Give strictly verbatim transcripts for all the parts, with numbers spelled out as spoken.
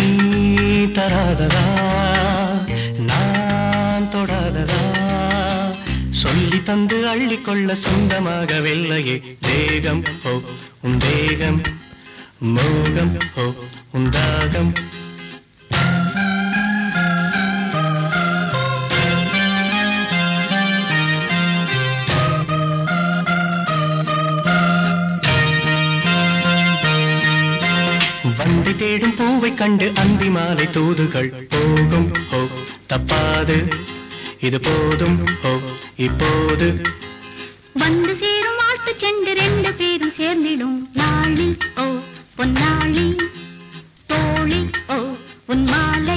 தராததா நான் தொடாததா சொல்லி தந்து அள்ளிக்கொள்ள சொந்தமாகவில்லையே தேகம் ஹோ உன் தேகம் மோகம் ஹோ உன் தாகம் வண்டி தேடும் பூவை கண்டு அந்தி மாலை தூதுகள் போகும் ஹோ தப்பாது இது போதும் ஹோ இப்போது வந்து சேரும் வாழ்த்து சென்று ரெண்டு பேரும் சேர்ந்திடும் நாளி ஓ பொன்னாளி தோழி ஓ உன் மாலை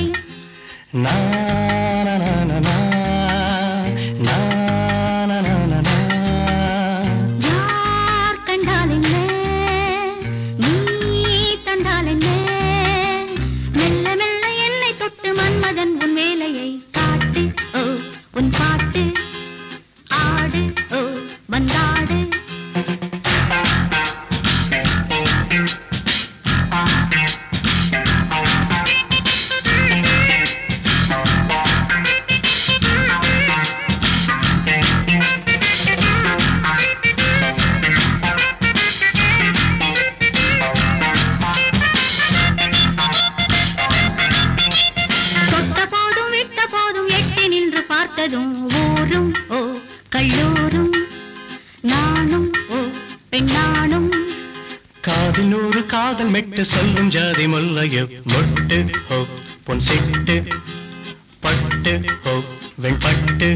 யார் கண்டால் என்ன நீ தந்தால் என்ன மெல்ல மெல்ல என்னை தொட்டு மன்மதன் உன் வேலையை காட்டு ஓ உன் பாட்டு ஆடு ஓ வந்தாடு பார்த்ததும் ஊரும் ஓ கல்லூரும் நானும் ஓ பெண்ணானும் காதில் நூறு காதல் மெட்டு சொல்லும் ஜாதி முல்லையோ மொட்டு ஹோ பொன் சிட்டு பட்டு ஹோ வெண்பட்டு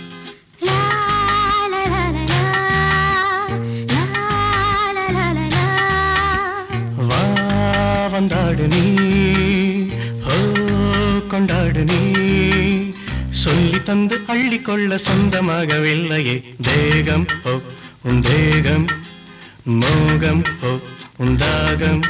வா வந்தாடு நீ ஹோ கொண்டாடு நீ சொல்லி தந்து அள்ளிக்கொள்ள சொந்தமாகவில்லையே தேகம் ஹோ உன் தேகம் மோகம் ஹோ உன் தாகம்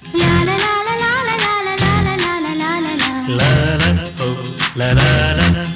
la la la la